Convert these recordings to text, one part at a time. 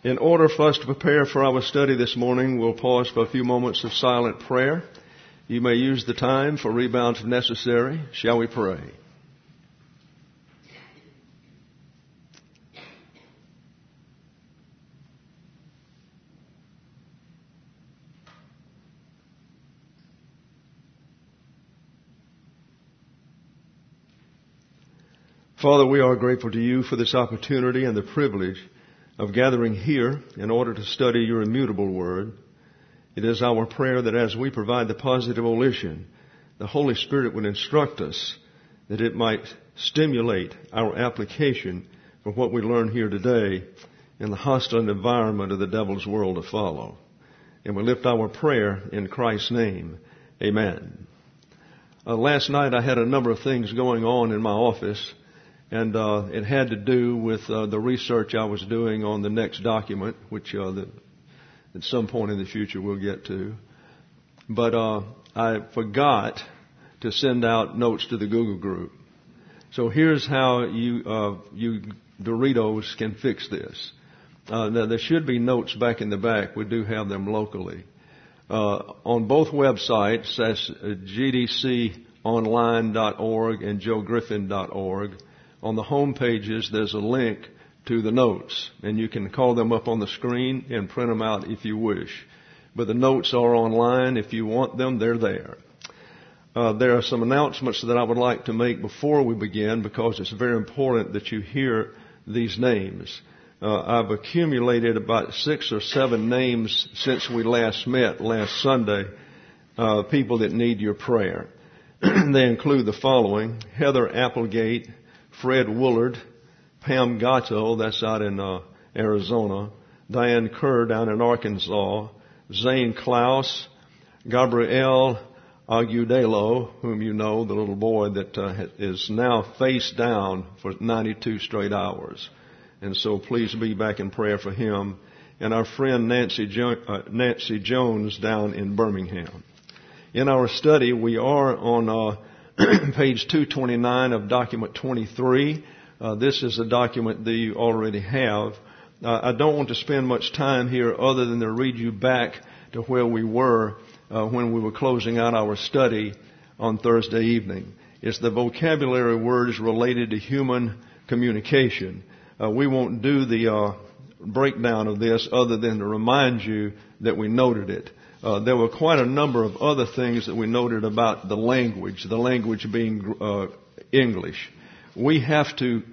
In order for us to prepare for our study this morning, we'll pause for a few moments of silent prayer. You may use the time for rebounds if necessary. Shall we pray? Father, we are grateful to you for this opportunity and the privilege of gathering here in order to study your immutable word. It is our prayer that as we provide the positive volition, the Holy Spirit would instruct us that it might stimulate our application for what we learn here today in the hostile environment of the devil's world to follow. And we lift our prayer in Christ's name. Amen. Last night I had a number of things going on in my office. And it had to do with the research I was doing on the next document, which at some point in the future we'll get to. But I forgot to send out notes to the Google group. So here's how you Doritos can fix this. Now there should be notes back in the back. We do have them locally. On both websites, that's gdconline.org and joegriffin.org. On the home pages, there's a link to the notes, and you can call them up on the screen and print them out if you wish. But the notes are online. If you want them, they're there. There are some announcements that I would like to make before we begin because it's very important that you hear these names. I've accumulated about 6 or 7 names since we last met last Sunday, people that need your prayer. They include the following: Heather Applegate, Fred Woolard, Pam Gatto, that's out in Arizona, Diane Kerr down in Arkansas, Zane Klaus, Gabriel Agudelo, whom you know, the little boy that is now face down for 92 straight hours. And so please be back in prayer for him. And our friend Nancy Jones down in Birmingham. In our study, we are on page 229 of document 23. This is a document that you already have. I don't want to spend much time here other than to read you back to where we were when we were closing out our study on Thursday evening. It's the vocabulary words related to human communication. We won't do the breakdown of this other than to remind you that we noted it. There were quite a number of other things that we noted about the language being English. We have to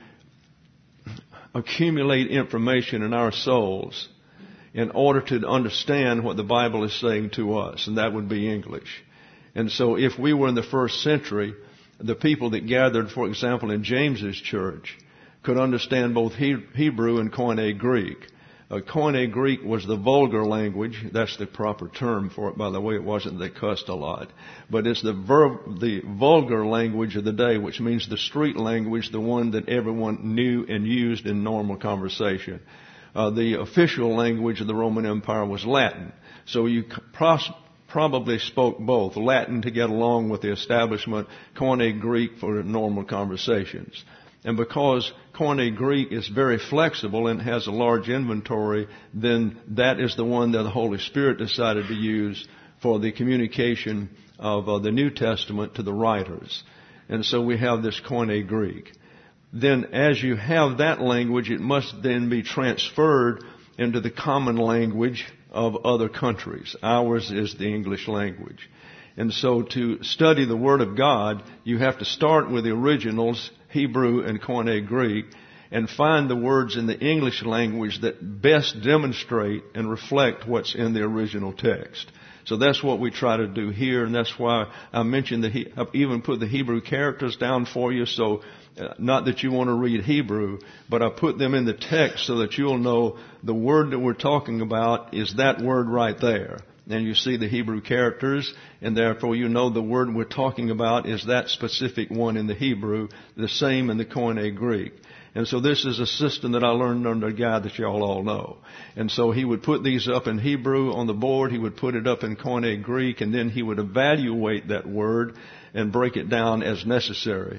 accumulate information in our souls in order to understand what the Bible is saying to us, and that would be English. And so if we were in the first century, the people that gathered, for example, in James's church, could understand both Hebrew and Koine Greek. Koine Greek was the vulgar language. That's the proper term for it, by the way. It wasn't they cussed a lot. But it's the vulgar language of the day, which means the street language, the one that everyone knew and used in normal conversation. The official language of the Roman Empire was Latin. So you probably spoke both. Latin to get along with the establishment, Koine Greek for normal conversations. And because Koine Greek is very flexible and has a large inventory, then that is the one that the Holy Spirit decided to use for the communication of the New Testament to the writers. And so we have this Koine Greek. Then as you have that language, it must then be transferred into the common language of other countries. Ours is the English language. And so to study the Word of God, you have to start with the originals, Hebrew and Koine Greek, and find the words in the English language that best demonstrate and reflect what's in the original text. So that's what we try to do here, and that's why I mentioned I've even put the Hebrew characters down for you. So not that you want to read Hebrew, but I put them in the text so that you'll know the word that we're talking about is that word right there. And you see the Hebrew characters, and therefore you know the word we're talking about is that specific one in the Hebrew, the same in the Koine Greek. And so this is a system that I learned under a guy that y'all all know. And so he would put these up in Hebrew on the board, he would put it up in Koine Greek, and then he would evaluate that word and break it down as necessary.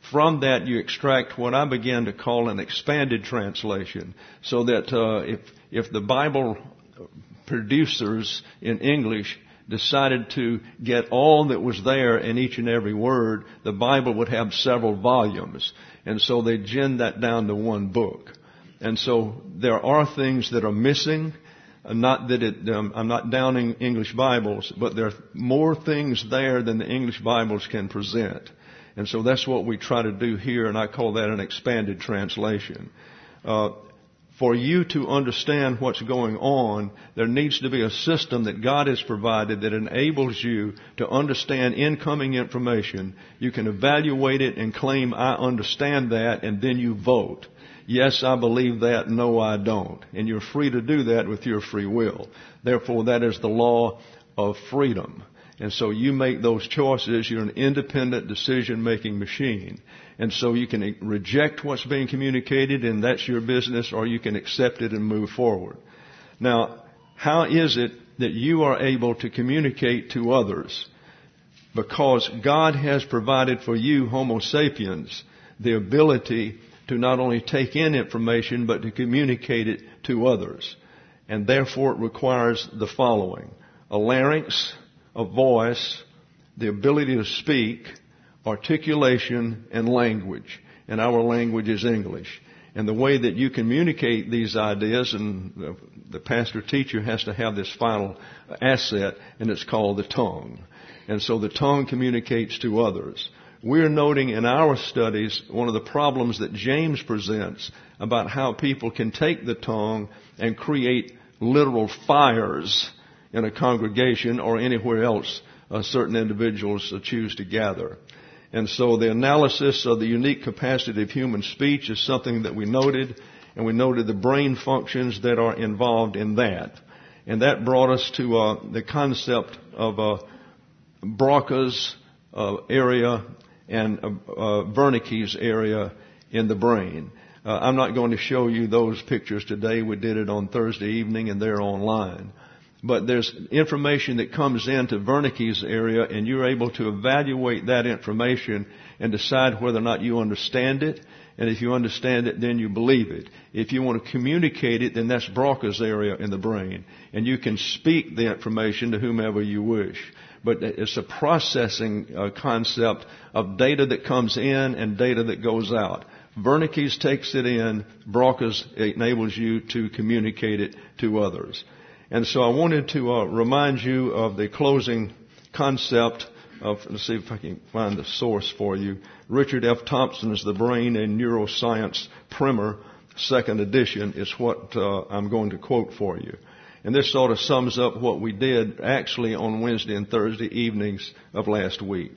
from that you extract what I began to call an expanded translation, so that if the Bible producers in English decided to get all that was there in each and every word, the Bible would have several volumes. And so they ginned that down to one book. And so there are things that are missing. Not that I'm not downing English Bibles, but there are more things there than the English Bibles can present. And so that's what we try to do here, and I call that an expanded translation. For you to understand what's going on, there needs to be a system that God has provided that enables you to understand incoming information. You can evaluate it and claim, I understand that, and then you vote. Yes, I believe that. No, I don't. And you're free to do that with your free will. Therefore, that is the law of freedom. And so you make those choices. You're an independent decision-making machine. And so you can reject what's being communicated, and that's your business, or you can accept it and move forward. Now, how is it that you are able to communicate to others? Because God has provided for you, Homo sapiens, the ability to not only take in information, but to communicate it to others. And therefore it requires the following: a larynx, a voice, the ability to speak, articulation, and language. And our language is English. And the way that you communicate these ideas, and the pastor teacher has to have this final asset, and it's called the tongue. And so the tongue communicates to others. We're noting in our studies one of the problems that James presents about how people can take the tongue and create literal fires in a congregation or anywhere else certain individuals choose to gather. And so the analysis of the unique capacity of human speech is something that we noted, and we noted the brain functions that are involved in that. And that brought us to the concept of Broca's area and Wernicke's area in the brain. I'm not going to show you those pictures today. We did it on Thursday evening, and they're online. But there's information that comes into Wernicke's area, and you're able to evaluate that information and decide whether or not you understand it. And if you understand it, then you believe it. If you want to communicate it, then that's Broca's area in the brain. And you can speak the information to whomever you wish. But it's a processing concept of data that comes in and data that goes out. Wernicke's takes it in. Broca's enables you to communicate it to others. And so I wanted to remind you of the closing concept of, let's see if I can find the source for you. Richard F. Thompson's The Brain and Neuroscience Primer, 2nd edition, is what I'm going to quote for you. And this sort of sums up what we did actually on Wednesday and Thursday evenings of last week.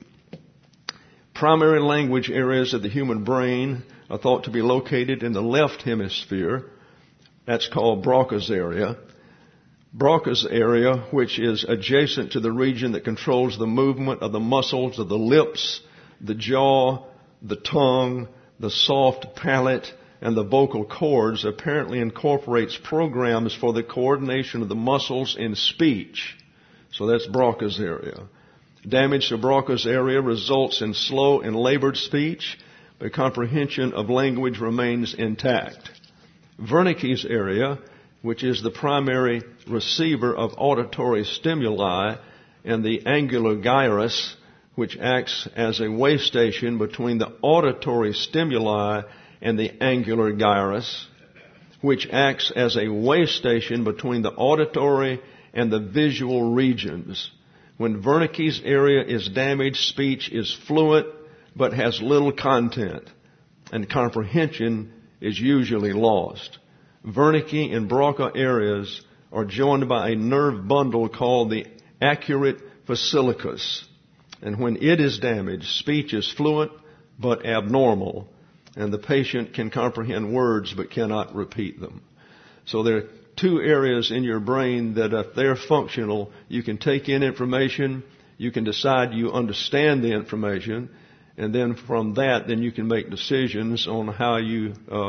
Primary language areas of the human brain are thought to be located in the left hemisphere. That's called Broca's area. Broca's area, which is adjacent to the region that controls the movement of the muscles of the lips, the jaw, the tongue, the soft palate, and the vocal cords, apparently incorporates programs for the coordination of the muscles in speech. So that's Broca's area. Damage to Broca's area results in slow and labored speech, but comprehension of language remains intact. Wernicke's area, which is the primary receiver of auditory stimuli, and the angular gyrus, which acts as a way station between the auditory stimuli and the angular gyrus, which acts as a way station between the auditory and the visual regions. When Wernicke's area is damaged, speech is fluent but has little content, and comprehension is usually lost. Wernicke and Broca areas are joined by a nerve bundle called the arcuate fasciculus. And when it is damaged, speech is fluent but abnormal, and the patient can comprehend words but cannot repeat them. So there are two areas in your brain that if they're functional, you can take in information, you can decide you understand the information, and then from that, then you can make decisions on how you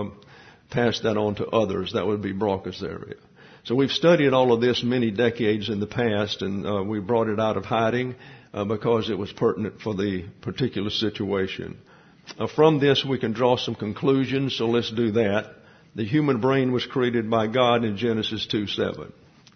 pass that on to others. That would be Broca's area. So we've studied all of this many decades in the past, and we brought it out of hiding because it was pertinent for the particular situation. From this we can draw some conclusions, so let's do that. The human brain was created by God in Genesis 2:7.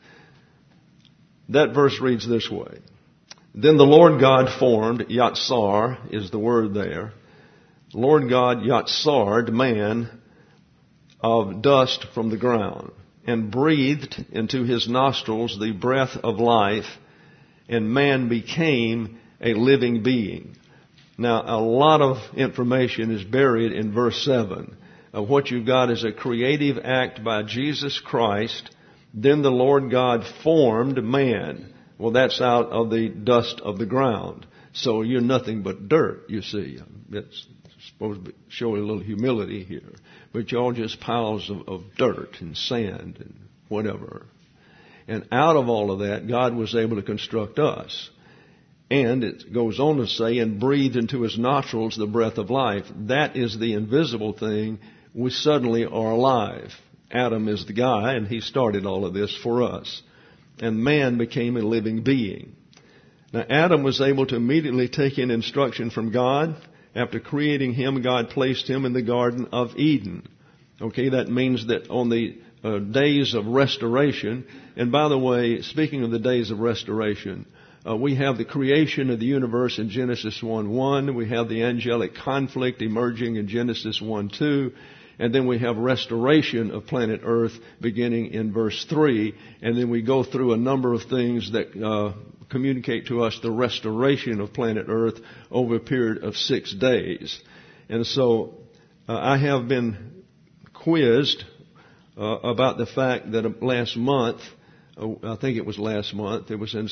That verse reads this way. Then the Lord God formed, Yatsar is the word there. Lord God Yatsared man of dust from the ground, and breathed into his nostrils the breath of life, and man became a living being. Now, a lot of information is buried in verse 7. What you've got is a creative act by Jesus Christ. Then the Lord God formed man. Well, that's out of the dust of the ground. So you're nothing but dirt, you see. It's supposed to show a little humility here. But you're all just piles of dirt and sand and whatever. And out of all of that, God was able to construct us. And it goes on to say, and breathed into his nostrils the breath of life. That is the invisible thing. We suddenly are alive. Adam is the guy, and he started all of this for us. And man became a living being. Now, Adam was able to immediately take in instruction from God. After creating him, God placed him in the Garden of Eden. Okay, that means that on the days of restoration, and by the way, speaking of the days of restoration, we have the creation of the universe in Genesis 1:1. We have the angelic conflict emerging in Genesis 1:2. And then we have restoration of planet Earth beginning in verse 3. And then we go through a number of things that communicate to us the restoration of planet Earth over a period of 6 days. And so I have been quizzed about the fact that last month, I think it was last month, it was in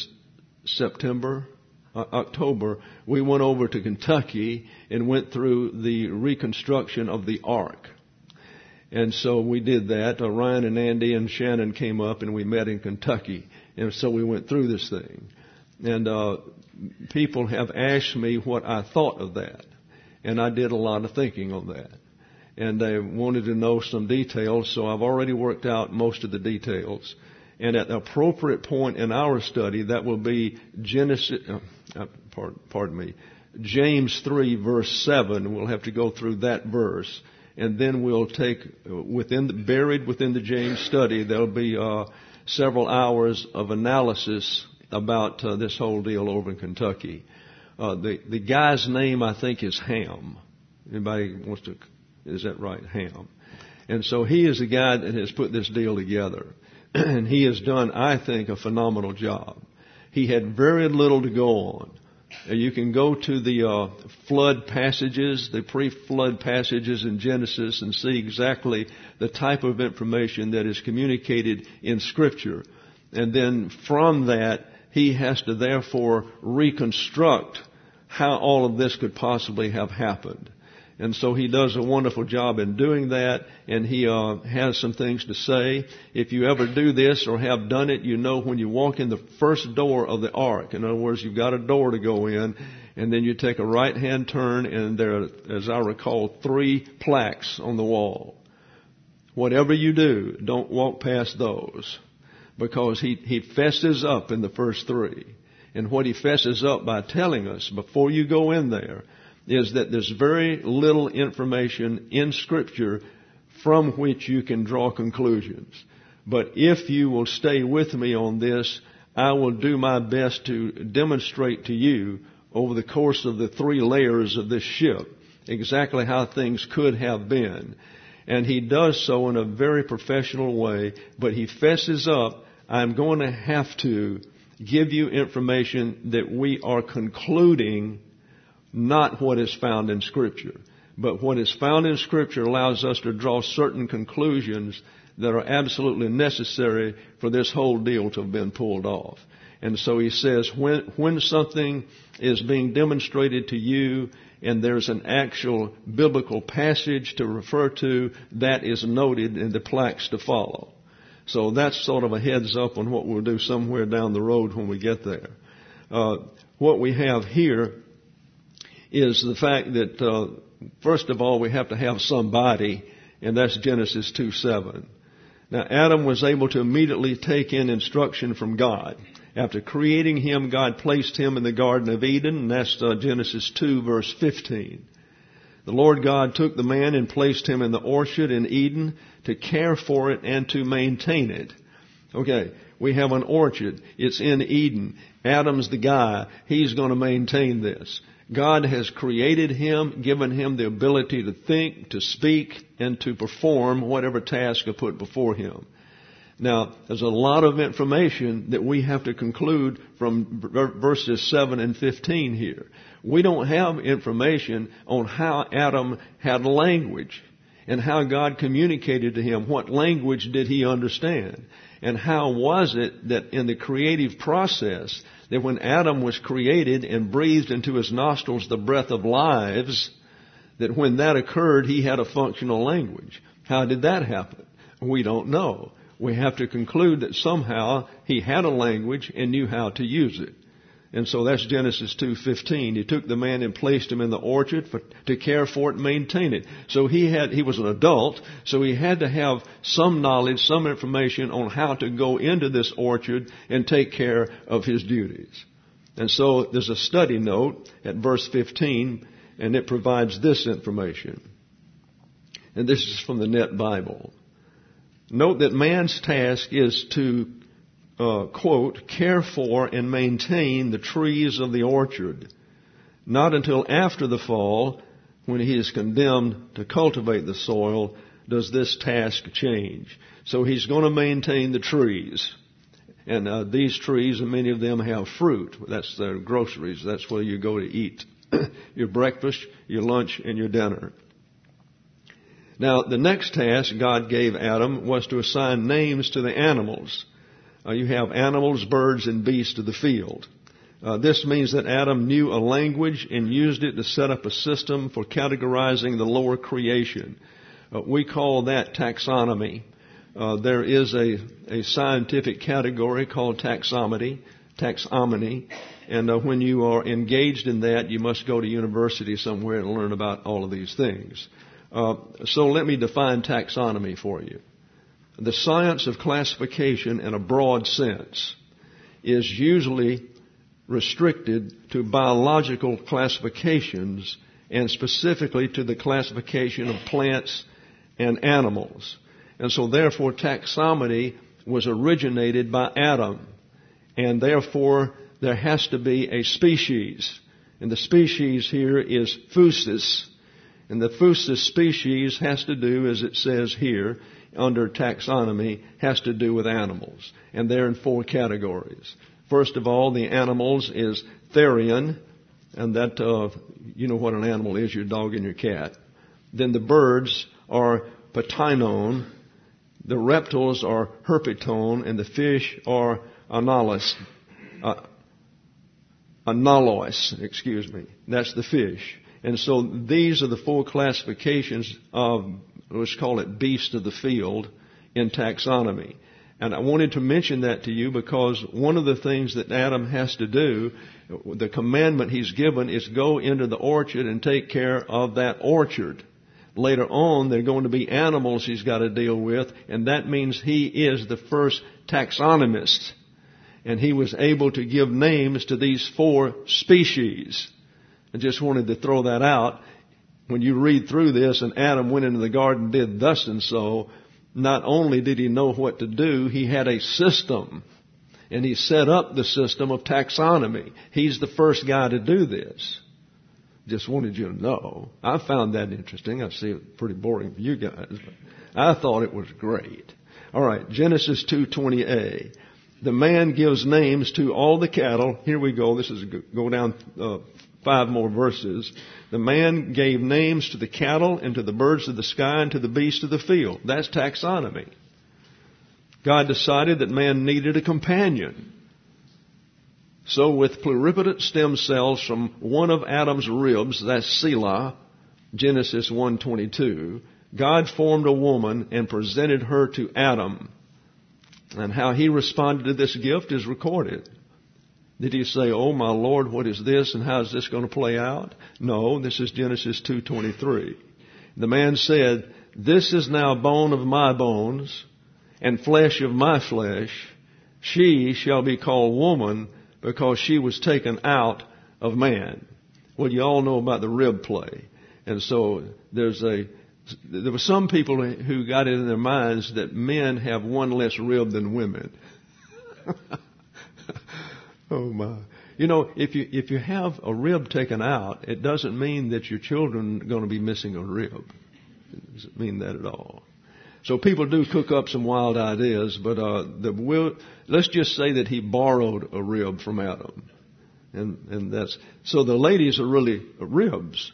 October, we went over to Kentucky and went through the reconstruction of the Ark. And so we did that. Ryan and Andy and Shannon came up and we met in Kentucky. And so we went through this thing. And people have asked me what I thought of that. And I did a lot of thinking on that. And they wanted to know some details, so I've already worked out most of the details. And at the appropriate point in our study, that will be James 3 verse 7. We'll have to go through that verse. And then we'll take, buried within the James study, there'll be several hours of analysis about this whole deal over in Kentucky. The guy's name, I think, is Ham. Anybody wants to, is that right? Ham. And so he is the guy that has put this deal together. And he has done, I think, a phenomenal job. He had very little to go on. You can go to the flood passages, the pre-flood passages in Genesis, and see exactly the type of information that is communicated in Scripture. And then from that, he has to therefore reconstruct how all of this could possibly have happened. And so he does a wonderful job in doing that, and he has some things to say. If you ever do this or have done it, you know when you walk in the first door of the ark, in other words, you've got a door to go in, and then you take a right-hand turn, and there are, as I recall, 3 plaques on the wall. Whatever you do, don't walk past those, because he fesses up in the first 3. And what he fesses up by telling us before you go in there is that there's very little information in Scripture from which you can draw conclusions. But if you will stay with me on this, I will do my best to demonstrate to you over the course of the 3 layers of this ship exactly how things could have been. And he does so in a very professional way, but he fesses up, I'm going to have to give you information that we are concluding, not what is found in Scripture. But what is found in Scripture allows us to draw certain conclusions that are absolutely necessary for this whole deal to have been pulled off. And so he says, when something is being demonstrated to you and there's an actual biblical passage to refer to, that is noted in the plaques to follow. So that's sort of a heads up on what we'll do somewhere down the road when we get there. What we have here is the fact that, first of all, we have to have somebody, and that's Genesis 2:7. Now, Adam was able to immediately take in instruction from God. After creating him, God placed him in the Garden of Eden, and that's Genesis 2, verse 15. The Lord God took the man and placed him in the orchard in Eden to care for it and to maintain it. Okay, we have an orchard. It's in Eden. Adam's the guy. He's going to maintain this. God has created him, given him the ability to think, to speak, and to perform whatever task are put before him. Now, there's a lot of information that we have to conclude from verses 7 and 15 here. We don't have information on how Adam had language and how God communicated to him. What language did he understand? And how was it that in the creative process, that when Adam was created and breathed into his nostrils the breath of lives, that when that occurred, he had a functional language? How did that happen? We don't know. We have to conclude that somehow he had a language and knew how to use it. And so that's Genesis 2:15. He took the man and placed him in the orchard to care for it and maintain it. So he was an adult, so he had to have some knowledge, some information on how to go into this orchard and take care of his duties. And so there's a study note at verse 15, and it provides this information. And this is from the Net Bible. Note that man's task is to quote, care for and maintain the trees of the orchard. Not until after the fall, when he is condemned to cultivate the soil, does this task change. So he's going to maintain the trees. And these trees, and many of them have fruit. That's their groceries. That's where you go to eat your breakfast, your lunch, and your dinner. Now, the next task God gave Adam was to assign names to the animals. You have animals, birds, and beasts of the field. This means that Adam knew a language and used it to set up a system for categorizing the lower creation. We call that taxonomy. There is a scientific category called taxonomy, and when you are engaged in that, you must go to university somewhere and learn about all of these things. So let me define taxonomy for you. The science of classification in a broad sense is usually restricted to biological classifications and specifically to the classification of plants and animals. And so therefore taxonomy was originated by Adam. And therefore there has to be a species. And the species here is Phusis. And the Phusis species has to do, as it says here, under taxonomy, has to do with animals. And they're in 4 categories. First of all, the animals is therian, and that, you know what an animal is, your dog and your cat. Then the birds are patainon, the reptiles are herpetone, and the fish are analois. That's the fish. And so these are the 4 classifications of, let's call it beast of the field in taxonomy. And I wanted to mention that to you because one of the things that Adam has to do, the commandment he's given, is go into the orchard and take care of that orchard. Later on, there are going to be animals he's got to deal with, and that means he is the first taxonomist. And he was able to give names to these 4 species. I just wanted to throw that out. When you read through this, and Adam went into the garden, did thus and so, not only did he know what to do, he had a system. And he set up the system of taxonomy. He's the first guy to do this. Just wanted you to know. I found that interesting. I see it pretty boring for you guys, but I thought it was great. All right, Genesis 2:20a. The man gives names to all the cattle. Here we go. This is go down 5 more verses. The man gave names to the cattle and to the birds of the sky and to the beasts of the field. That's taxonomy. God decided that man needed a companion. So with pluripotent stem cells from one of Adam's ribs, that's Selah, Genesis 1:22, God formed a woman and presented her to Adam. And how he responded to this gift is recorded. Did he say, "Oh my Lord, what is this and how is this going to play out?" No, this is Genesis 2:23. The man said, "This is now bone of my bones and flesh of my flesh. She shall be called woman because she was taken out of man." Well, you all know about the rib play. And so there were some people who got it in their minds that men have one less rib than women. Oh my. You know, if you have a rib taken out, it doesn't mean that your children are going to be missing a rib. It doesn't mean that at all. So people do cook up some wild ideas, but let's just say that he borrowed a rib from Adam. And that's, so the ladies are really ribs.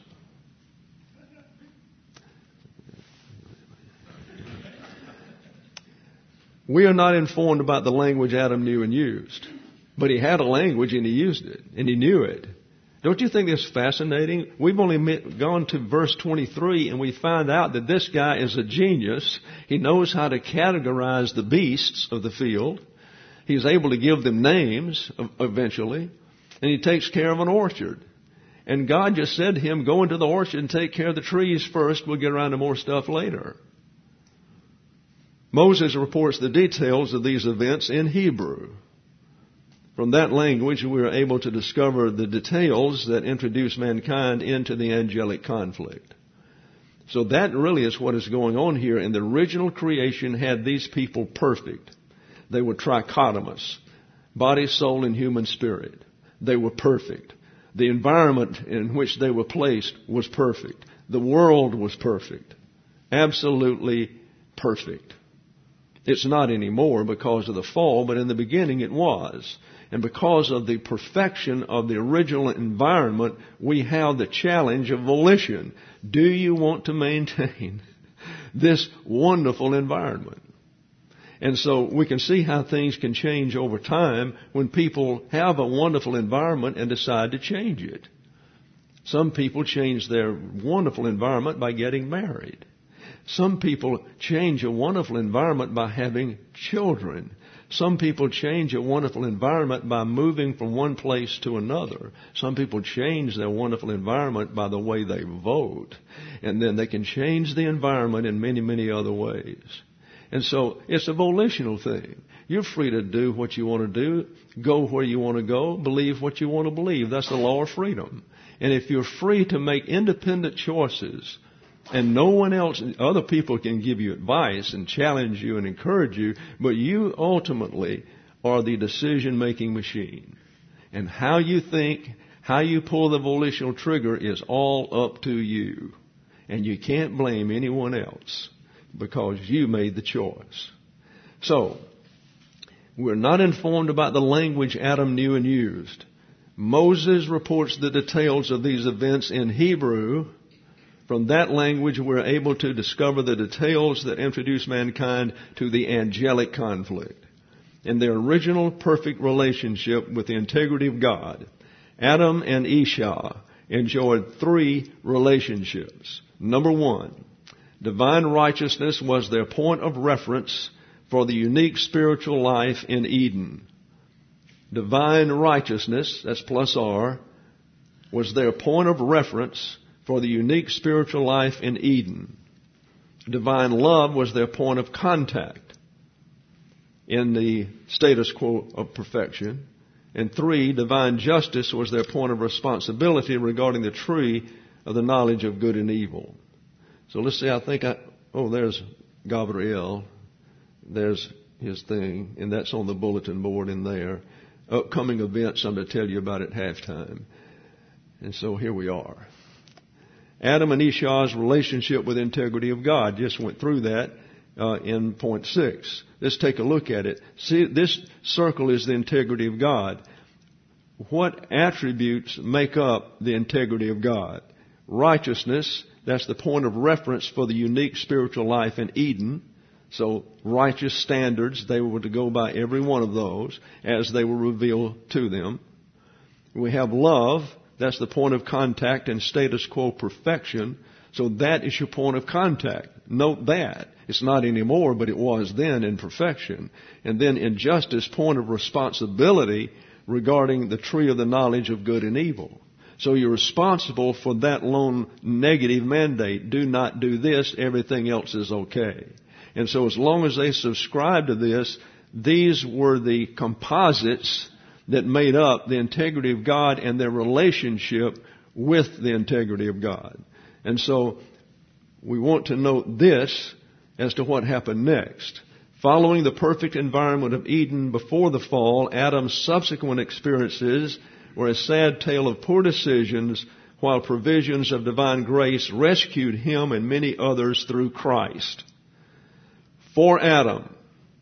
We are not informed about the language Adam knew and used. But he had a language and he used it. And he knew it. Don't you think this is fascinating? We've only gone to verse 23 and we find out that this guy is a genius. He knows how to categorize the beasts of the field. He's able to give them names eventually. And he takes care of an orchard. And God just said to him, go into the orchard and take care of the trees first. We'll get around to more stuff later. Moses reports the details of these events in Hebrew. From that language, we are able to discover the details that introduce mankind into the angelic conflict. So that really is what is going on here. And the original creation had these people perfect. They were trichotomous, body, soul, and human spirit. They were perfect. The environment in which they were placed was perfect. The world was perfect. Absolutely perfect. It's not anymore because of the fall, but in the beginning it was. And because of the perfection of the original environment, we have the challenge of volition. Do you want to maintain this wonderful environment? And so we can see how things can change over time when people have a wonderful environment and decide to change it. Some people change their wonderful environment by getting married. Some people change a wonderful environment by having children. Some people change a wonderful environment by moving from one place to another. Some people change their wonderful environment by the way they vote. And then they can change the environment in many, many other ways. And so it's a volitional thing. You're free to do what you want to do, go where you want to go, believe what you want to believe. That's the law of freedom. And if you're free to make independent choices, and no one else, other people can give you advice and challenge you and encourage you, but you ultimately are the decision-making machine. And how you think, how you pull the volitional trigger is all up to you. And you can't blame anyone else because you made the choice. So, we're not informed about the language Adam knew and used. Moses reports the details of these events in Hebrew. From that language, we're able to discover the details that introduce mankind to the angelic conflict. In their original perfect relationship with the integrity of God, Adam and Esau enjoyed 3 relationships. Number 1, divine righteousness was their point of reference for the unique spiritual life in Eden. Divine righteousness, that's plus R, was their point of reference for the unique spiritual life in Eden. Divine love was their point of contact in the status quo of perfection. And 3, divine justice was their point of responsibility regarding the tree of the knowledge of good and evil. So let's see, there's Gabriel. There's his thing, and that's on the bulletin board in there. Upcoming events I'm going to tell you about at halftime. And so here we are. Adam and Esau's relationship with integrity of God. Just went through that in point 6. Let's take a look at it. See, this circle is the integrity of God. What attributes make up the integrity of God? Righteousness, that's the point of reference for the unique spiritual life in Eden. So righteous standards, they were to go by every one of those as they were revealed to them. We have love. That's the point of contact and status quo perfection. So that is your point of contact. Note that. It's not anymore, but it was then in perfection. And then injustice, point of responsibility regarding the tree of the knowledge of good and evil. So you're responsible for that lone negative mandate. Do not do this. Everything else is okay. And so as long as they subscribed to this, these were the composites that made up the integrity of God and their relationship with the integrity of God. And so we want to note this as to what happened next. Following the perfect environment of Eden before the fall, Adam's subsequent experiences were a sad tale of poor decisions, while provisions of divine grace rescued him and many others through Christ. For Adam,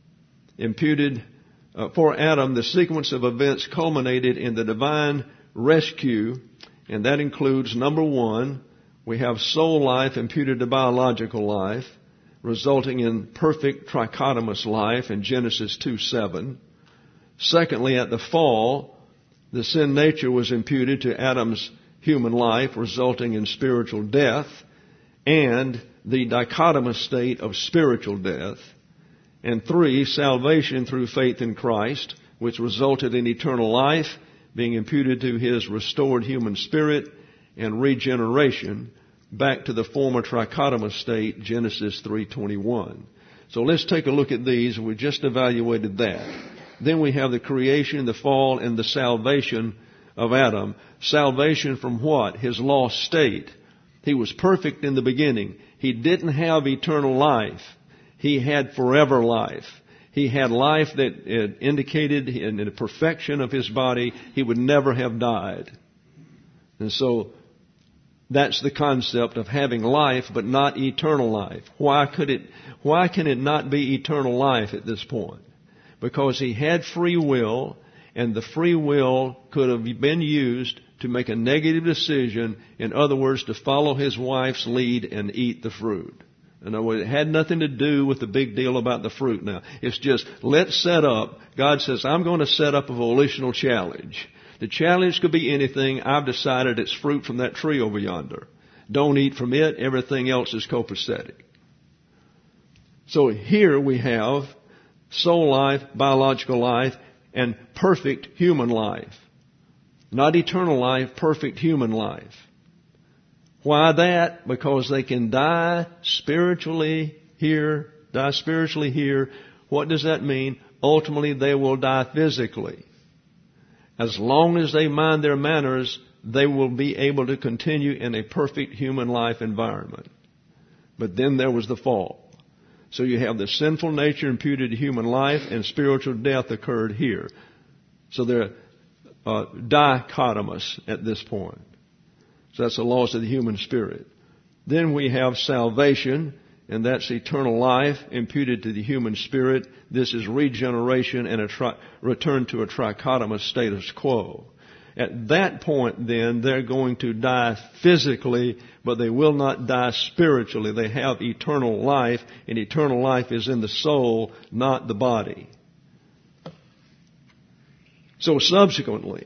the sequence of events culminated in the divine rescue, and that includes, number one, we have soul life imputed to biological life, resulting in perfect trichotomous life in Genesis 2:7. Secondly, at the fall, the sin nature was imputed to Adam's human life, resulting in spiritual death, and the dichotomous state of spiritual death. And three, salvation through faith in Christ, which resulted in eternal life being imputed to his restored human spirit, and regeneration back to the former trichotomous state, Genesis 3:21. So let's take a look at these. We just evaluated that. Then we have the creation, the fall, and the salvation of Adam. Salvation from what? His lost state. He was perfect in the beginning. He didn't have eternal life. He had forever life. He had life that indicated in the perfection of his body he would never have died. And so that's the concept of having life but not eternal life. Why can it not be eternal life at this point? Because he had free will, and the free will could have been used to make a negative decision, in other words, to follow his wife's lead and eat the fruit. In other words, it had nothing to do with the big deal about the fruit now. It's just, let's set up, God says, I'm going to set up a volitional challenge. The challenge could be anything. I've decided it's fruit from that tree over yonder. Don't eat from it. Everything else is copacetic. So here we have soul life, biological life, and perfect human life. Not eternal life, perfect human life. Why that? Because they can die spiritually here. What does that mean? Ultimately, they will die physically. As long as they mind their manners, they will be able to continue in a perfect human life environment. But then there was the fall. So you have the sinful nature imputed to human life, and spiritual death occurred here. So they're dichotomous at this point. So that's the loss of the human spirit. Then we have salvation, and that's eternal life imputed to the human spirit. This is regeneration and a return to a trichotomous status quo. At that point, then, they're going to die physically, but they will not die spiritually. They have eternal life, and eternal life is in the soul, not the body. So subsequently,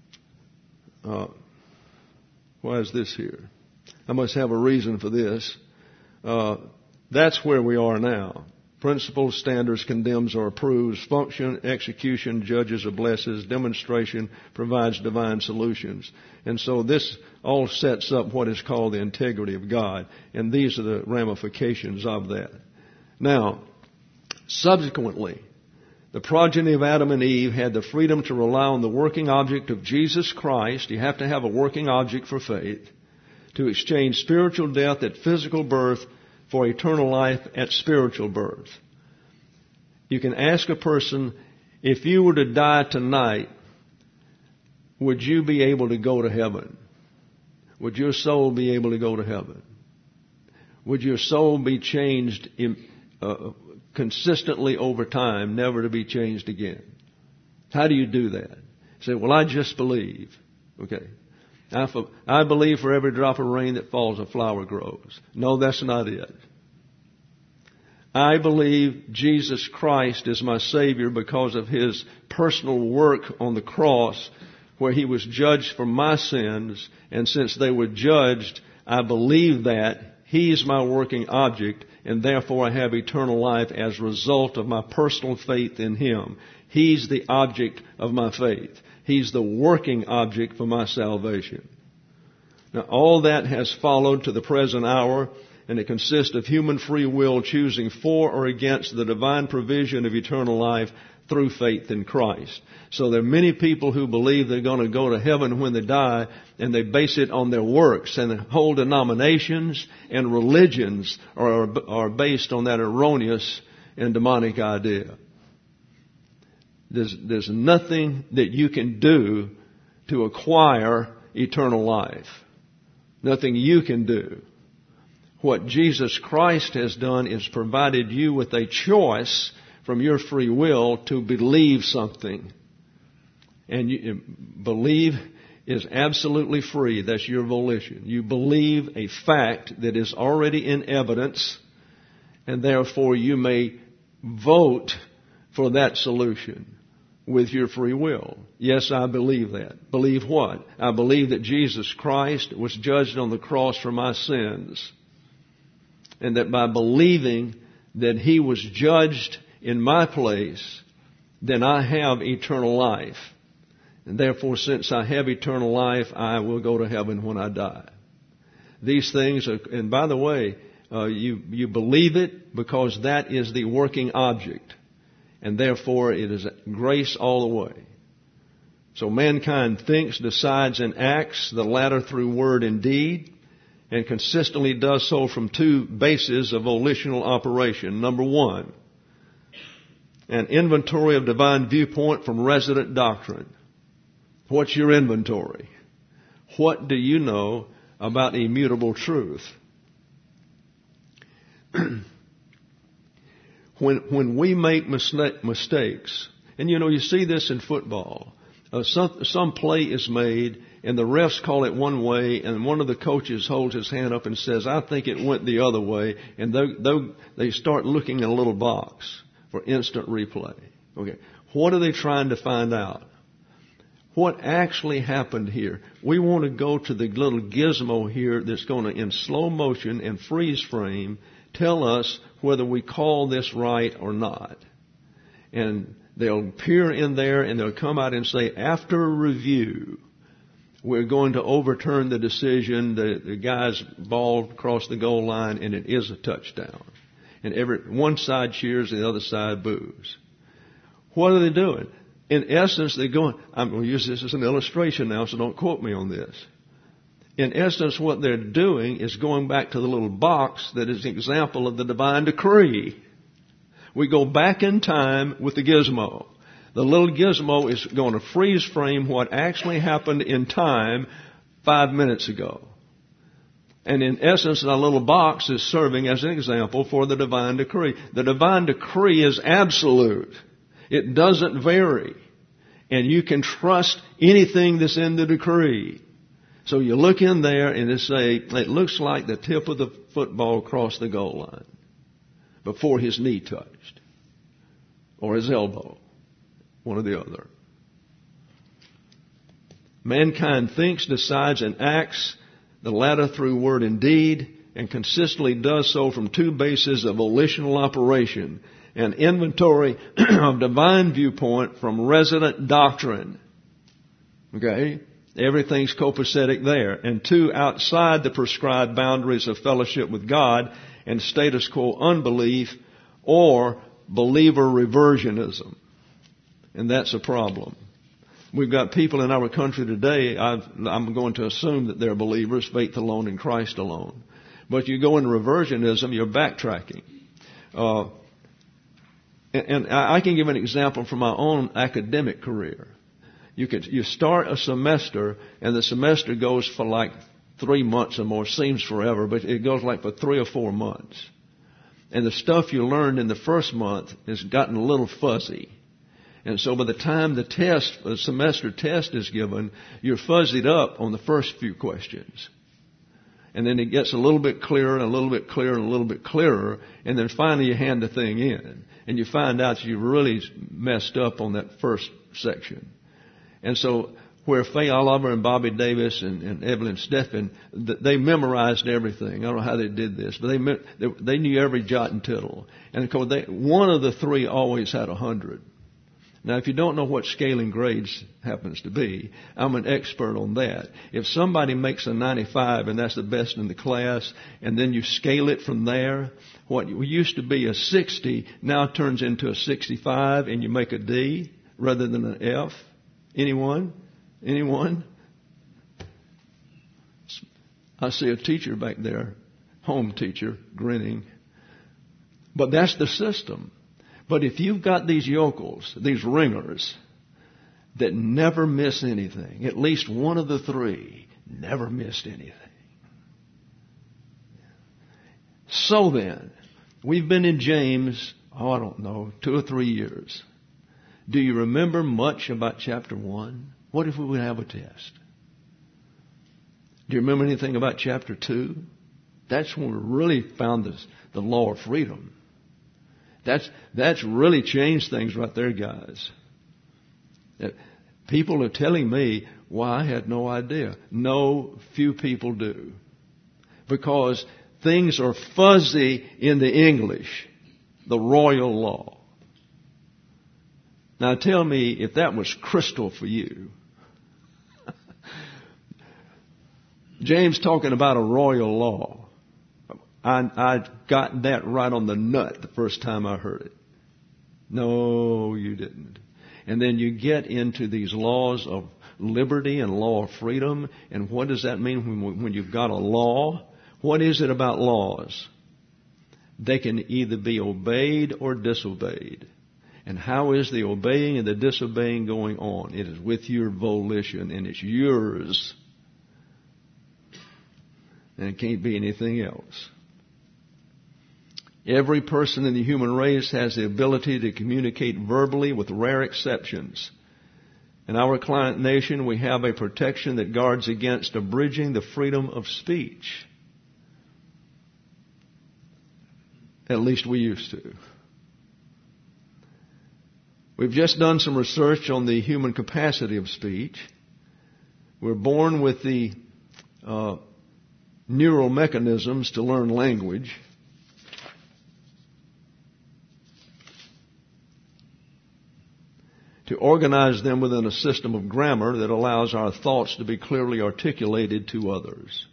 why is this here? I must have a reason for this. That's where we are now. Principles, standards, condemns or approves. Function, execution, judges or blesses. Demonstration provides divine solutions. And so this all sets up what is called the integrity of God. And these are the ramifications of that. Now, subsequently, the progeny of Adam and Eve had the freedom to rely on the working object of Jesus Christ. You have to have a working object for faith. To exchange spiritual death at physical birth for eternal life at spiritual birth. You can ask a person, if you were to die tonight, would you be able to go to heaven? Would your soul be able to go to heaven? Would your soul be changed consistently over time, never to be changed again? How do you do that? You say, well, I just believe. Okay. I believe for every drop of rain that falls, a flower grows. No, that's not it. I believe Jesus Christ is my Savior because of His personal work on the cross, where He was judged for my sins. And since they were judged, I believe that He's my working object, and therefore I have eternal life as a result of my personal faith in Him. He's the object of my faith. He's the working object for my salvation. Now, all that has followed to the present hour, and it consists of human free will choosing for or against the divine provision of eternal life through faith in Christ. So there are many people who believe they're going to go to heaven when they die, and they base it on their works, and the whole denominations and religions are based on that erroneous and demonic idea. There's nothing that you can do to acquire eternal life. Nothing you can do. What Jesus Christ has done is provided you with a choice from your free will to believe something. And believe is absolutely free. That's your volition. You believe a fact that is already in evidence, and therefore you may vote for that solution with your free will. Yes, I believe that. Believe what? I believe that Jesus Christ was judged on the cross for my sins, and that by believing that He was judged in my place, then I have eternal life. And therefore, since I have eternal life, I will go to heaven when I die. These things are, and by the way, you believe it because that is the working object. And therefore, it is grace all the way. So mankind thinks, decides, and acts, the latter through word and deed, and consistently does so from two bases of volitional operation. Number one, an inventory of divine viewpoint from resident doctrine. What's your inventory? What do you know about immutable truth? When we make mistakes, and you see this in football, some play is made and the refs call it one way, and one of the coaches holds his hand up and says, I think it went the other way, and they start looking in a little box for instant replay. Okay, what are they trying to find out? What actually happened here? We want to go to the little gizmo here that's going to, in slow motion and freeze frame, tell us whether we call this right or not. And they'll peer in there and they'll come out and say, after review, we're going to overturn the decision. The guy's ball crossed the goal line and it is a touchdown. And one side cheers and the other side boos. What are they doing? In essence, they're going, I'm going to use this as an illustration now, so don't quote me on this. In essence, what they're doing is going back to the little box that is an example of the divine decree. We go back in time with the gizmo. The little gizmo is going to freeze frame what actually happened in time 5 minutes ago. And in essence, that little box is serving as an example for the divine decree. The divine decree is absolute. It doesn't vary. And you can trust anything that's in the decree. So you look in there and it looks like the tip of the football crossed the goal line before his knee touched. Or his elbow. One or the other. Mankind thinks, decides, and acts, the latter through word and deed, and consistently does so from two bases of volitional operation. An inventory of divine viewpoint from resident doctrine. Okay? Everything's copacetic there. And two, outside the prescribed boundaries of fellowship with God and status quo unbelief or believer reversionism. And that's a problem. We've got people in our country today, I'm going to assume that they're believers, faith alone in Christ alone. But you go into reversionism, you're backtracking. And I can give an example from my own academic career. You start a semester, and the semester goes for like 3 months or more. Seems forever, but it goes like for 3 or 4 months. And the stuff you learned in the first month has gotten a little fuzzy. And so by the time the semester test is given, you're fuzzied up on the first few questions. And then it gets a little bit clearer and a little bit clearer and a little bit clearer. And then finally you hand the thing in. And you find out you really messed up on that first section. And so where Faye Oliver and Bobby Davis and Evelyn Steffen, they memorized everything. I don't know how they did this, but they knew every jot and tittle. And of course, one of the three always had 100. Now, if you don't know what scaling grades happens to be, I'm an expert on that. If somebody makes a 95 and that's the best in the class, and then you scale it from there, what used to be a 60 now turns into a 65, and you make a D rather than an F. Anyone? Anyone? I see a teacher back there, home teacher, grinning. But that's the system. But if you've got these yokels, these ringers, that never miss anything, at least one of the three never missed anything. So then, we've been in James, I don't know, 2 or 3 years. Do you remember much about chapter 1? What if we would have a test? Do you remember anything about chapter 2? That's when we really found the law of freedom. That's really changed things right there, guys. People are telling me, well, I had no idea. No, few people do. Because things are fuzzy in the English, the royal law. Now tell me if that was crystal for you. James talking about a royal law. I got that right on the nut the first time I heard it. No, you didn't. And then you get into these laws of liberty and law of freedom. And what does that mean when you've got a law? What is it about laws? They can either be obeyed or disobeyed. And how is the obeying and the disobeying going on? It is with your volition, and it's yours. And it can't be anything else. Every person in the human race has the ability to communicate verbally with rare exceptions. In our client nation, we have a protection that guards against abridging the freedom of speech. At least we used to. We've just done some research on the human capacity of speech. We're born with the neural mechanisms to learn language. To organize them within a system of grammar that allows our thoughts to be clearly articulated to others.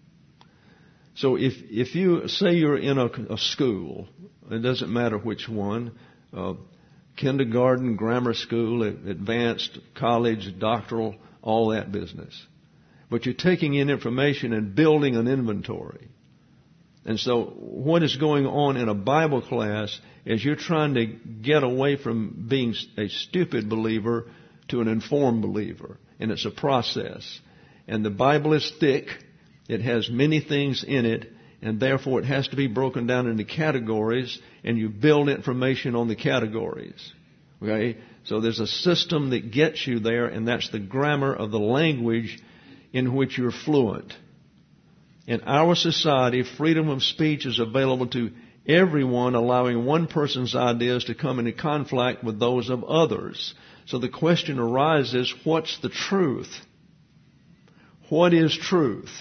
So if you say you're in a school, it doesn't matter which one, kindergarten, grammar school, advanced, college, doctoral, all that business. But you're taking in information and building an inventory. And so what is going on in a Bible class is you're trying to get away from being a stupid believer to an informed believer. And it's a process. And the Bible is thick. It has many things in it. And therefore it has to be broken down into categories. And you build information on the categories. Okay? So there's a system that gets you there. And that's the grammar of the language in which you're fluent. In our society, freedom of speech is available to everyone, allowing one person's ideas to come into conflict with those of others. So the question arises, what's the truth? What is truth?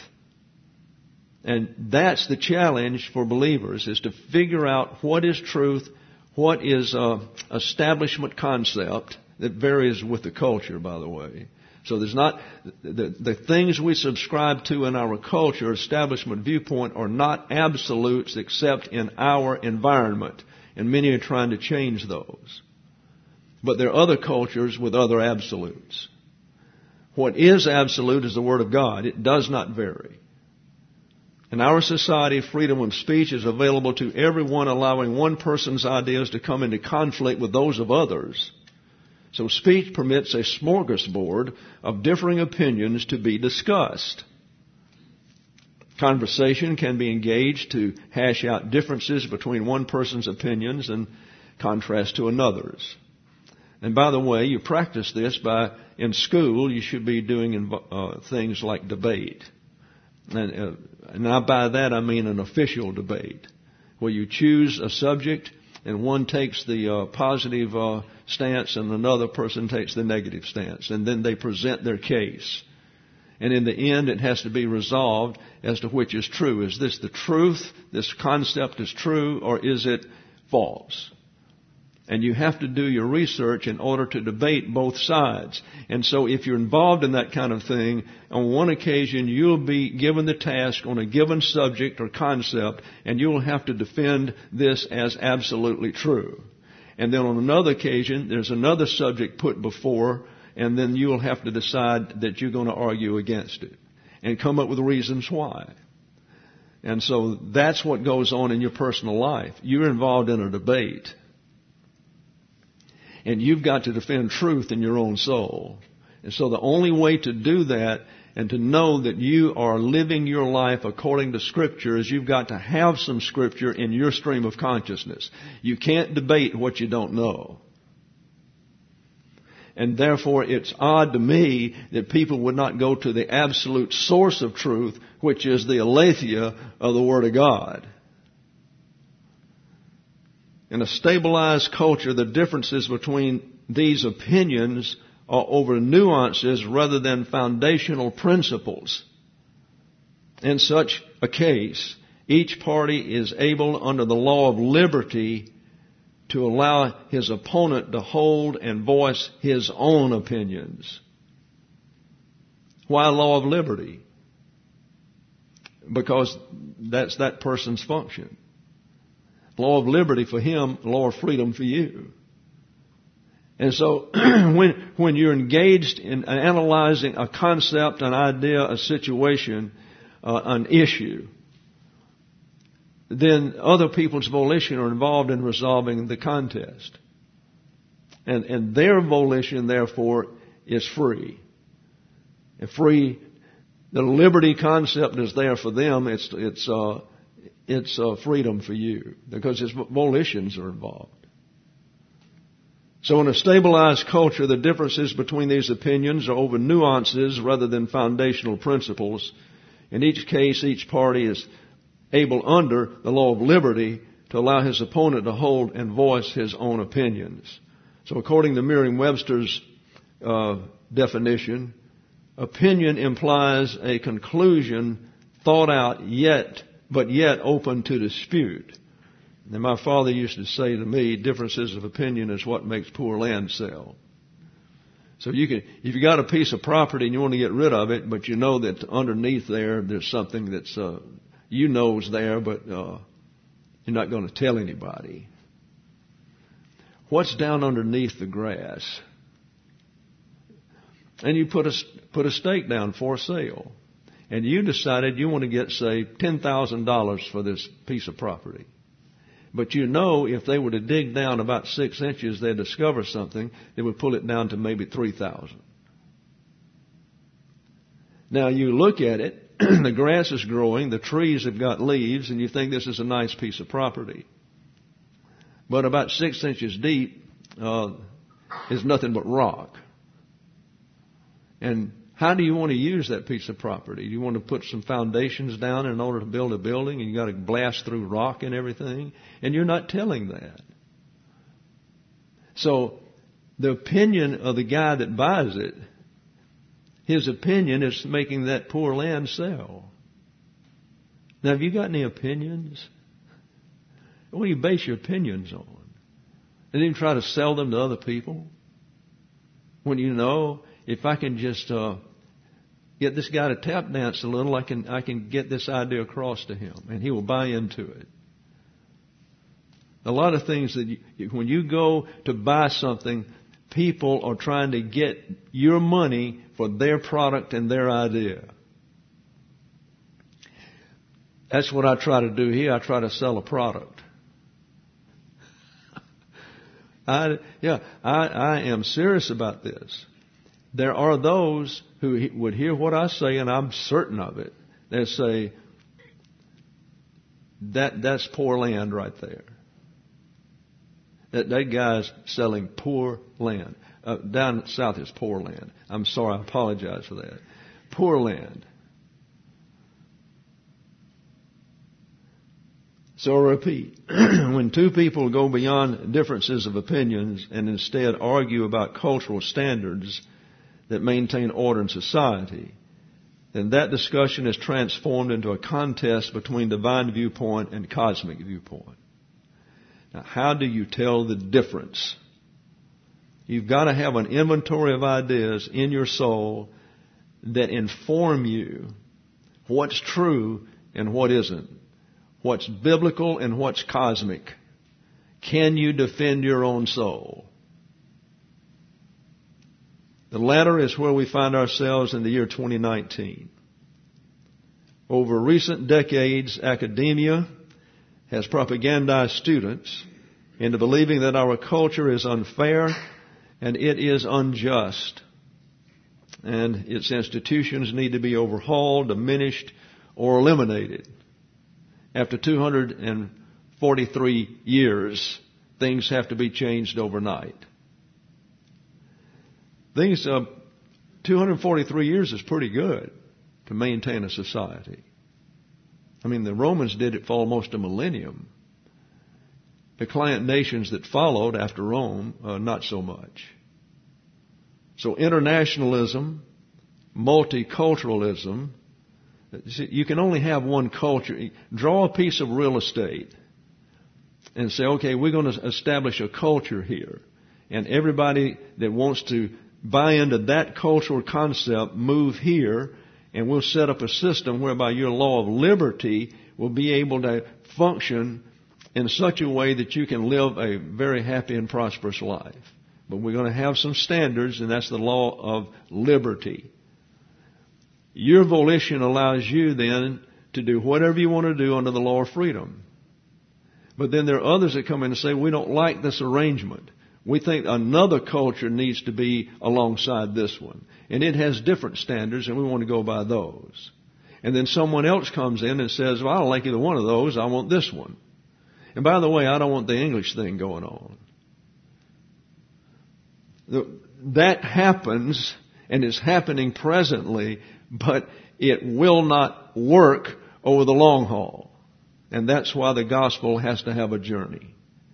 And that's the challenge for believers, is to figure out what is truth, what is establishment concept that varies with the culture, by the way. So there's not, the things we subscribe to in our culture, establishment viewpoint, are not absolutes except in our environment. And many are trying to change those. But there are other cultures with other absolutes. What is absolute is the Word of God. It does not vary. In our society, freedom of speech is available to everyone, allowing one person's ideas to come into conflict with those of others. So speech permits a smorgasbord of differing opinions to be discussed. Conversation can be engaged to hash out differences between one person's opinions and contrast to another's. And by the way, you practice this in school, you should be doing things like debate. And by that I mean an official debate, where you choose a subject and one takes the positive stance and another person takes the negative stance. And then they present their case. And in the end, it has to be resolved as to which is true. Is this the truth? This concept is true, or is it false? And you have to do your research in order to debate both sides. And so if you're involved in that kind of thing, on one occasion you'll be given the task on a given subject or concept, and you'll have to defend this as absolutely true. And then on another occasion, there's another subject put before, and then you'll have to decide that you're going to argue against it and come up with reasons why. And so that's what goes on in your personal life. You're involved in a debate. And you've got to defend truth in your own soul. And so the only way to do that and to know that you are living your life according to Scripture is you've got to have some Scripture in your stream of consciousness. You can't debate what you don't know. And therefore it's odd to me that people would not go to the absolute source of truth, which is the aletheia of the Word of God. In a stabilized culture, the differences between these opinions are over nuances rather than foundational principles. In such a case, each party is able, under the law of liberty, to allow his opponent to hold and voice his own opinions. Why law of liberty? Because that's that person's function. Law of liberty for him, law of freedom for you. And so when you're engaged in analyzing a concept, an idea, a situation, an issue, then other people's volition are involved in resolving the contest. And their volition, therefore, is free. And free, the liberty concept is there for them. It's freedom for you because his volitions are involved. So in a stabilized culture, the differences between these opinions are over nuances rather than foundational principles. In each case, each party is able under the law of liberty to allow his opponent to hold and voice his own opinions. So according to Merriam-Webster's definition, opinion implies a conclusion thought out but yet open to dispute. And my father used to say to me, differences of opinion is what makes poor land sell. So if you got a piece of property and you want to get rid of it, but you know that underneath there's something that's, is there, but, you're not going to tell anybody. What's down underneath the grass? And you put a stake down for sale. And you decided you want to get, say, $10,000 for this piece of property. But you know if they were to dig down about 6 inches, they'd discover something. They would pull it down to maybe $3,000. Now you look at it, the grass is growing, the trees have got leaves, and you think this is a nice piece of property. But about 6 inches deep is nothing but rock. And how do you want to use that piece of property? Do you want to put some foundations down in order to build a building and you got to blast through rock and everything? And you're not telling that. So the opinion of the guy that buys it, his opinion is making that poor land sell. Now, have you got any opinions? What do you base your opinions on? And then try to sell them to other people? When you know, if I can just get this guy to tap dance a little, I can get this idea across to him, and he will buy into it. A lot of things that when you go to buy something, people are trying to get your money for their product and their idea. That's what I try to do here. I try to sell a product. I am serious about this. There are those who would hear what I say, and I'm certain of it. They say, that's poor land right there. That guy's selling poor land. Down south is poor land. I'm sorry, I apologize for that. Poor land. So I repeat, when two people go beyond differences of opinions and instead argue about cultural standards that maintain order in society, then that discussion is transformed into a contest between divine viewpoint and cosmic viewpoint. Now, how do you tell the difference? You've got to have an inventory of ideas in your soul that inform you what's true and what isn't, what's biblical and what's cosmic. Can you defend your own soul? The latter is where we find ourselves in the year 2019. Over recent decades, academia has propagandized students into believing that our culture is unfair and it is unjust, and its institutions need to be overhauled, diminished, or eliminated. After 243 years, things have to be changed overnight. 243 years is pretty good to maintain a society. I mean, the Romans did it for almost a millennium. The client nations that followed after Rome, not so much. So internationalism, multiculturalism, you can only have one culture. Draw a piece of real estate and say, okay, we're going to establish a culture here. And everybody that wants to buy into that cultural concept, move here, and we'll set up a system whereby your law of liberty will be able to function in such a way that you can live a very happy and prosperous life. But we're going to have some standards, and that's the law of liberty. Your volition allows you then to do whatever you want to do under the law of freedom. But then there are others that come in and say, we don't like this arrangement. We think another culture needs to be alongside this one. And it has different standards, and we want to go by those. And then someone else comes in and says, well, I don't like either one of those. I want this one. And by the way, I don't want the English thing going on. That happens, and is happening presently, but it will not work over the long haul. And that's why the gospel has to have a journey.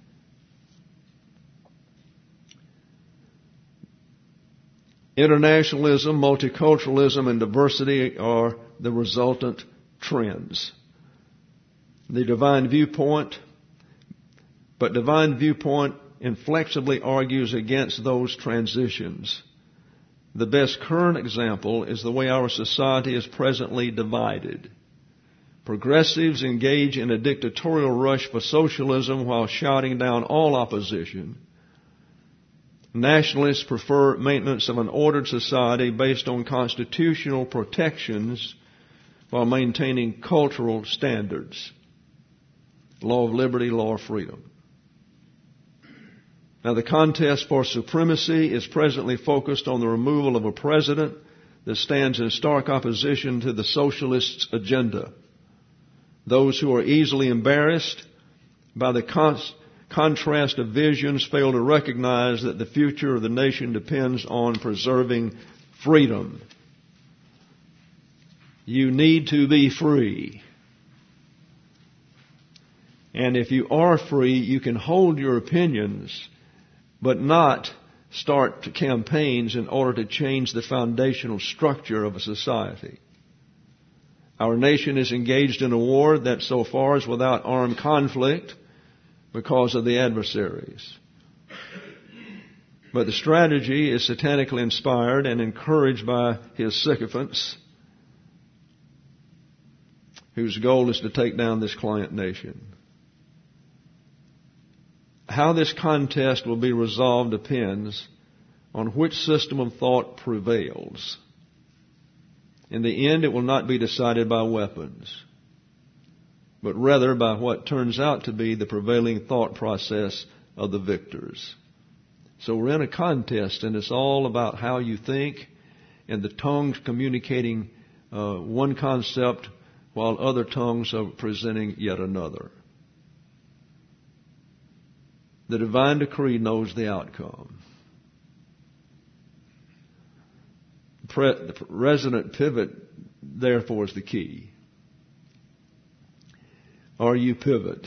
Internationalism, multiculturalism, and diversity are the resultant trends. The divine viewpoint, but divine viewpoint inflexibly argues against those transitions. The best current example is the way our society is presently divided. Progressives engage in a dictatorial rush for socialism while shouting down all opposition. Nationalists prefer maintenance of an ordered society based on constitutional protections while maintaining cultural standards. Law of liberty, law of freedom. Now, the contest for supremacy is presently focused on the removal of a president that stands in stark opposition to the socialists' agenda. Those who are easily embarrassed by the contrast of visions fail to recognize that the future of the nation depends on preserving freedom. You need to be free. And if you are free, you can hold your opinions, but not start campaigns in order to change the foundational structure of a society. Our nation is engaged in a war that so far is without armed conflict because of the adversaries. But the strategy is satanically inspired and encouraged by his sycophants, whose goal is to take down this client nation. How this contest will be resolved depends on which system of thought prevails. In the end, it will not be decided by weapons, but rather by what turns out to be the prevailing thought process of the victors. So we're in a contest, and it's all about how you think, and the tongues communicating one concept while other tongues are presenting yet another. The divine decree knows the outcome. The resonant pivot, therefore, is the key. Are you pivot?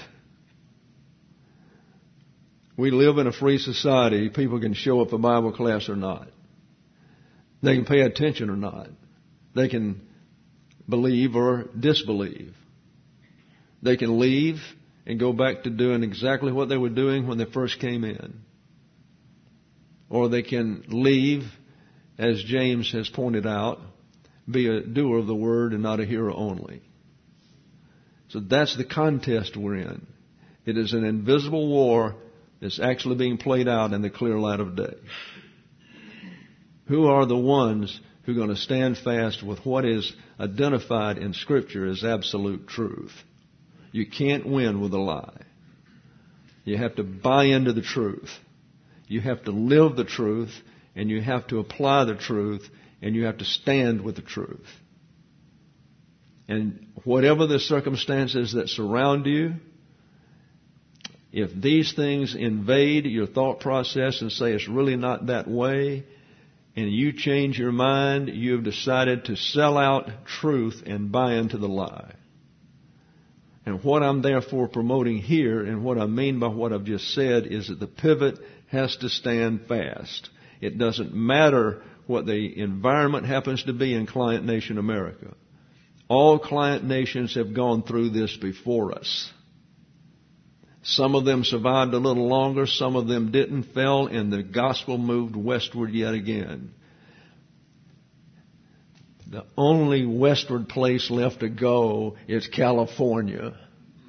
We live in a free society. People can show up for Bible class or not. They can pay attention or not. They can believe or disbelieve. They can leave and go back to doing exactly what they were doing when they first came in. Or they can leave, as James has pointed out, be a doer of the word and not a hearer only. So that's the contest we're in. It is an invisible war that's actually being played out in the clear light of day. Who are the ones who are going to stand fast with what is identified in Scripture as absolute truth? You can't win with a lie. You have to buy into the truth. You have to live the truth, and you have to apply the truth, and you have to stand with the truth. And whatever the circumstances that surround you, if these things invade your thought process and say it's really not that way, and you change your mind, you have decided to sell out truth and buy into the lie. And what I'm therefore promoting here, and what I mean by what I've just said, is that the pivot has to stand fast. It doesn't matter what the environment happens to be in Client Nation America. All client nations have gone through this before us. Some of them survived a little longer, some of them didn't, fell, and the gospel moved westward yet again. The only westward place left to go is California.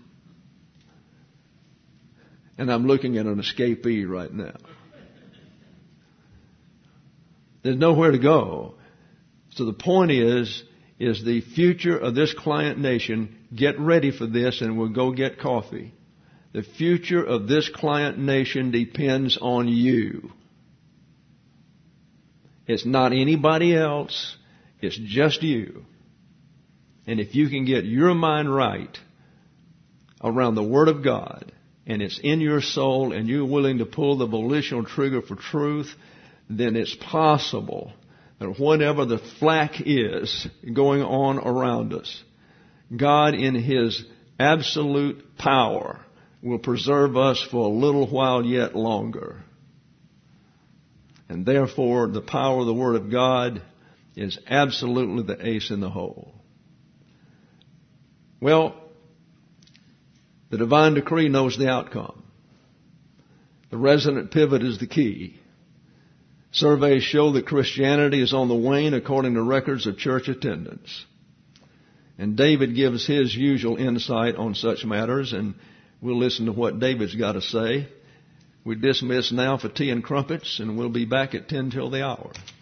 And I'm looking at an escapee right now. There's nowhere to go. So the point is the future of this client nation, get ready for this and we'll go get coffee. The future of this client nation depends on you. It's not anybody else. It's just you. And if you can get your mind right around the Word of God, and it's in your soul, and you're willing to pull the volitional trigger for truth, then it's possible that whatever the flack is going on around us, God in His absolute power will preserve us for a little while yet longer. And therefore, the power of the Word of God is absolutely the ace in the hole. Well, the divine decree knows the outcome. The resonant pivot is the key. Surveys show that Christianity is on the wane according to records of church attendance. And David gives his usual insight on such matters, and we'll listen to what David's got to say. We dismiss now for tea and crumpets, and we'll be back at 10 till the hour.